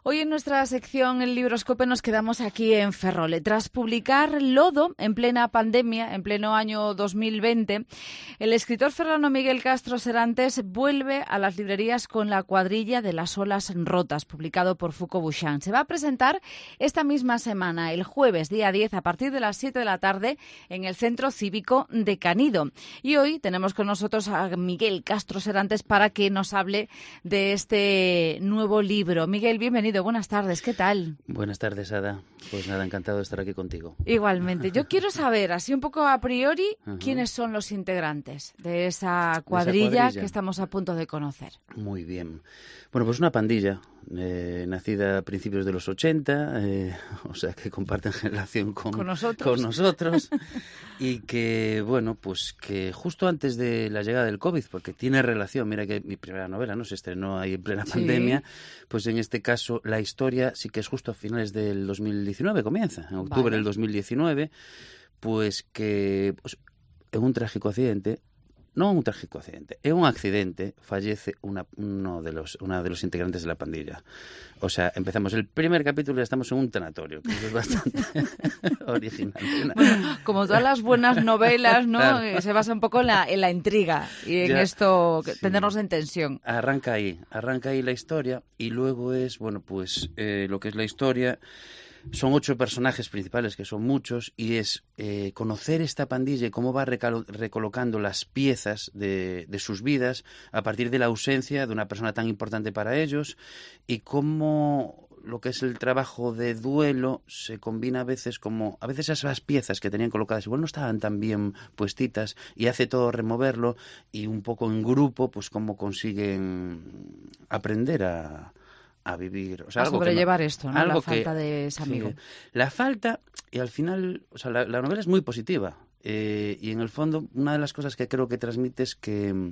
Hoy en nuestra sección El Libroscope nos quedamos aquí en Ferrol. Tras publicar Lodo en plena pandemia, en pleno año 2020, el escritor ferrolano Miguel Castro Serantes vuelve a las librerías con La cuadrilla de las olas rotas, publicado por Foucault Bouchan. Se va a presentar esta misma semana, el jueves, día 10, a partir de las 7 de la tarde, en el Centro Cívico de Canido. Y hoy tenemos con nosotros a Miguel Castro Serantes para que nos hable de este nuevo libro. Miguel, bienvenido. Buenas tardes, ¿qué tal? Buenas tardes, Ada. Pues nada, encantado de estar aquí contigo. Igualmente. Yo quiero saber, así un poco a priori, quiénes son los integrantes de esa cuadrilla que estamos a punto de conocer. Muy bien. Bueno, pues una pandilla nacida a principios de los 80, o sea que comparten generación con nosotros y que, bueno, pues que justo antes de la llegada del COVID, porque tiene relación, mira que mi primera novela no se estrenó ahí en plena pandemia, pues en este caso la historia sí que es justo a finales del 2019, comienza, en octubre del 2019, pues que pues, en un trágico accidente, no un trágico accidente, en un accidente fallece una de los integrantes de la pandilla. O sea, empezamos el primer capítulo y estamos en un tanatorio, que eso es bastante original. Bueno, como todas las buenas novelas, ¿no? Claro. Se basa un poco en la intriga y en esto, tenernos en tensión. Arranca ahí la historia y luego es, bueno, pues lo que es la historia. Son 8 personajes principales, que son muchos, y es conocer esta pandilla y cómo va recolocando las piezas de sus vidas a partir de la ausencia de una persona tan importante para ellos y cómo lo que es el trabajo de duelo se combina a veces esas piezas que tenían colocadas igual no estaban tan bien puestitas y hace todo removerlo y un poco en grupo pues cómo consiguen aprender a vivir, o sea, a sobrellevar esto, ¿no? Algo la falta de ese amigo. Sí, la falta, y al final, o sea, la novela es muy positiva, y en el fondo una de las cosas que creo que transmite es que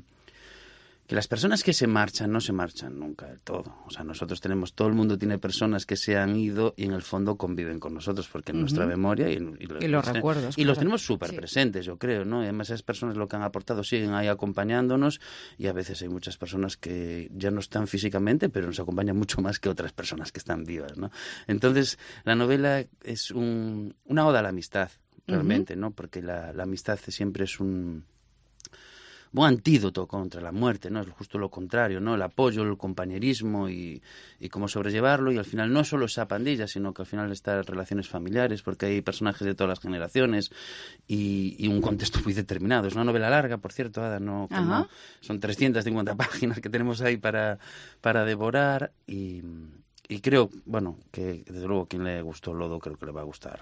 las personas que se marchan no se marchan nunca del todo. O sea, todo el mundo tiene personas que se han ido y en el fondo conviven con nosotros porque en nuestra memoria y los recuerdos. Y los tenemos súper presentes, yo creo, ¿no? Y además esas personas lo que han aportado siguen ahí acompañándonos y a veces hay muchas personas que ya no están físicamente, pero nos acompañan mucho más que otras personas que están vivas, ¿no? Entonces, la novela es una oda a la amistad, realmente, ¿no? Porque la amistad siempre es un antídoto contra la muerte, ¿no? Es justo lo contrario, ¿no? El apoyo, el compañerismo y cómo sobrellevarlo, y al final no solo esa pandilla, sino que al final estas relaciones familiares, porque hay personajes de todas las generaciones y un contexto muy determinado. Es una novela larga, por cierto, Ada, no, son 350 páginas que tenemos ahí para devorar y creo, bueno, que desde luego quien le gustó Lodo creo que le va a gustar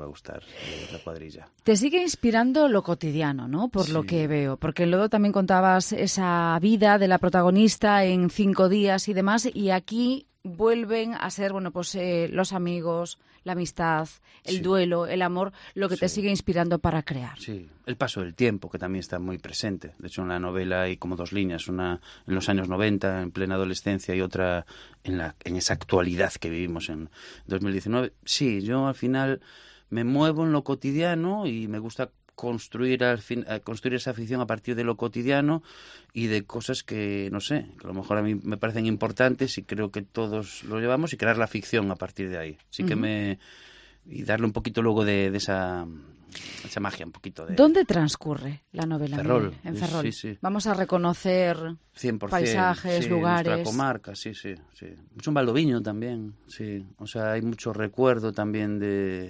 La cuadrilla. Te sigue inspirando lo cotidiano, ¿no? Por lo que veo, porque en Lodo también contabas esa vida de la protagonista en 5 días y demás, y aquí vuelven a ser, bueno, pues los amigos, la amistad, el duelo, el amor, lo que te sigue inspirando para crear. Sí, el paso del tiempo, que también está muy presente. De hecho, en la novela hay como 2 líneas, una en los años 90, en plena adolescencia, y otra en esa actualidad que vivimos en 2019. Sí, yo al final me muevo en lo cotidiano y me gusta construir esa ficción a partir de lo cotidiano y de cosas que, no sé, que a lo mejor a mí me parecen importantes y creo que todos lo llevamos, y crear la ficción a partir de ahí. Así que y darle un poquito luego de esa magia, un poquito de... ¿Dónde transcurre la novela? Ferrol. En Ferrol. Sí. Vamos a reconocer 100%, paisajes, lugares. Nuestra comarca, sí. Mucho en Valdoviño también, sí. O sea, hay mucho recuerdo también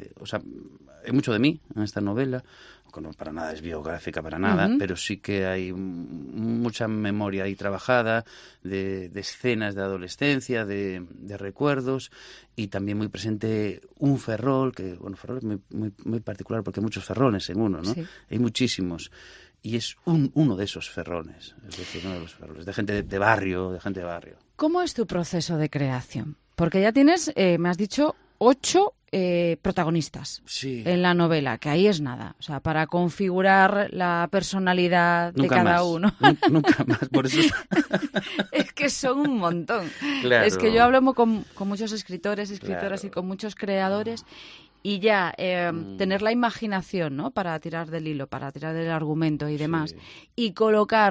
hay mucho de mí en esta novela, que no para nada es biográfica, para nada, pero sí que hay mucha memoria ahí trabajada de escenas de adolescencia, de recuerdos, y también muy presente un Ferrol, que bueno, Ferrol es muy, muy particular porque hay muchos ferrones en uno, ¿no? Sí. Hay muchísimos. Y es uno de esos ferrones, es decir, uno de los ferrones, de gente de barrio, ¿Cómo es tu proceso de creación? Porque ya tienes, me has dicho, 8 protagonistas en la novela, que ahí es nada. O sea, para configurar la personalidad de cada uno. Nunca más, por eso. Es que son un montón. Claro. Es que yo hablo con muchos escritores, escritoras y con muchos creadores, y ya tener la imaginación, ¿no? Para tirar del hilo, para tirar del argumento y demás, y colocar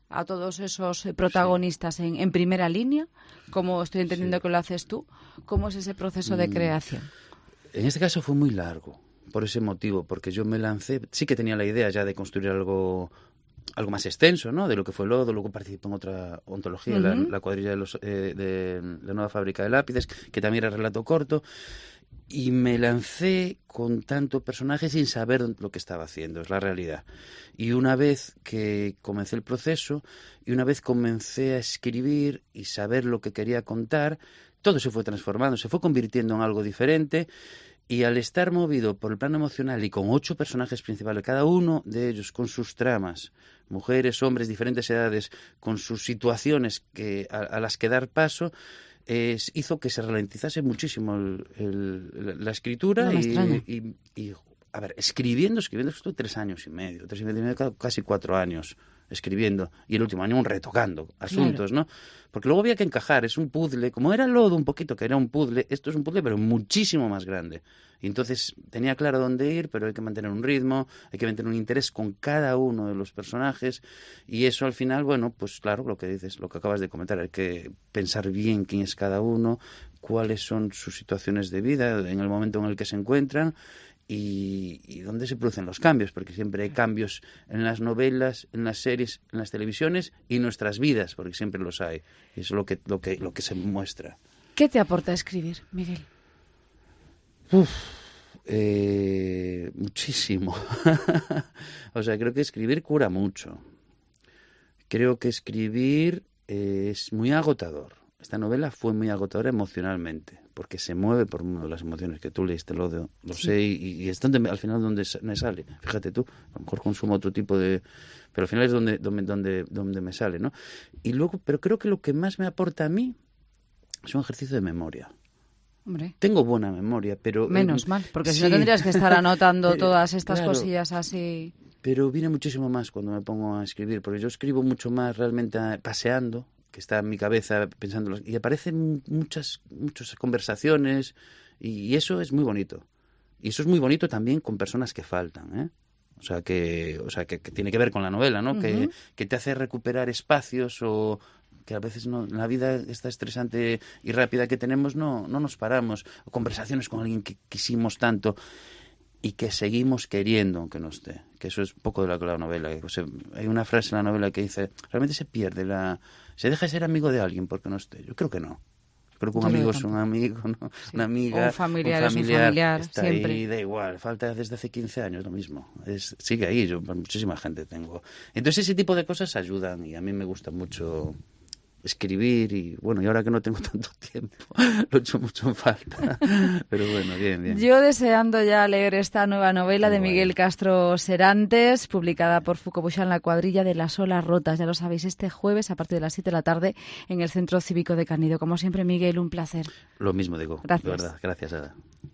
a todos esos protagonistas en primera línea, como estoy entendiendo que lo haces tú. ¿Cómo es ese proceso de creación? En este caso fue muy largo, por ese motivo, porque yo me lancé, sí que tenía la idea ya de construir algo más extenso, ¿no? De lo que fue Lodo, luego participé en otra ontología, la cuadrilla de la nueva fábrica de lápices, que también era relato corto, y me lancé con tanto personaje sin saber lo que estaba haciendo, es la realidad. Y una vez que comencé el proceso, y una vez comencé a escribir y saber lo que quería contar, todo se fue transformando, se fue convirtiendo en algo diferente. Y al estar movido por el plano emocional y con 8 personajes principales, cada uno de ellos con sus tramas, mujeres, hombres, diferentes edades, con sus situaciones a las que dar paso, hizo que se ralentizase muchísimo la escritura. Y a ver, escribiendo estuve 3 años y medio, casi 4 años escribiendo, y el último año retocando asuntos, claro, ¿no? Porque luego había que encajar, es un puzzle, como era Lodo un poquito, que era un puzzle, esto es un puzzle pero muchísimo más grande. Y entonces tenía claro dónde ir, pero hay que mantener un ritmo, hay que mantener un interés con cada uno de los personajes, y eso al final, bueno, pues claro, lo que dices, lo que acabas de comentar, hay que pensar bien quién es cada uno, cuáles son sus situaciones de vida en el momento en el que se encuentran, y dónde se producen los cambios, porque siempre hay cambios en las novelas, en las series, en las televisiones y en nuestras vidas, porque siempre los hay. Y eso es lo que se muestra. ¿Qué te aporta escribir, Miguel? Muchísimo. O sea, creo que escribir cura mucho. Creo que escribir es muy agotador. Esta novela fue muy agotadora emocionalmente, porque se mueve por una de las emociones que tú leíste, lo sé, y es donde al final donde me sale. Fíjate tú, a lo mejor consumo otro tipo de... Pero al final es donde me sale, ¿no? Y luego, pero creo que lo que más me aporta a mí es un ejercicio de memoria. Hombre. Tengo buena memoria, pero... Menos mal, porque si no tendrías que estar anotando todas estas cosillas así... Pero viene muchísimo más cuando me pongo a escribir, porque yo escribo mucho más realmente paseando, que está en mi cabeza pensando, y aparecen muchas conversaciones, y eso es muy bonito. Y eso es muy bonito también con personas que faltan, ¿eh? O sea que tiene que ver con la novela, ¿no? Uh-huh. Que te hace recuperar espacios, o que a veces no, en la vida esta estresante y rápida que tenemos no nos paramos, o conversaciones con alguien que quisimos tanto y que seguimos queriendo aunque no esté, que eso es un poco de la novela. O sea, hay una frase en la novela que dice, realmente se deja de ser amigo de alguien porque no esté. Yo creo que no. Creo que un amigo es un amigo, ¿no? Sí. Una amiga, un familiar es un familiar, está siempre. Ahí, da igual, falta desde hace 15 años lo mismo. Sigue ahí, yo muchísima gente tengo. Entonces ese tipo de cosas ayudan, y a mí me gusta mucho escribir, y bueno, y ahora que no tengo tanto tiempo, lo echo mucho en falta. Pero bueno, bien. Yo deseando ya leer esta nueva novela de Miguel Castro Serantes, publicada por Foucault Bouchan, La cuadrilla de las olas rotas. Ya lo sabéis, este jueves a partir de las 7 de la tarde en el Centro Cívico de Canido. Como siempre, Miguel, un placer. Lo mismo digo. Gracias. De verdad, gracias, Ada.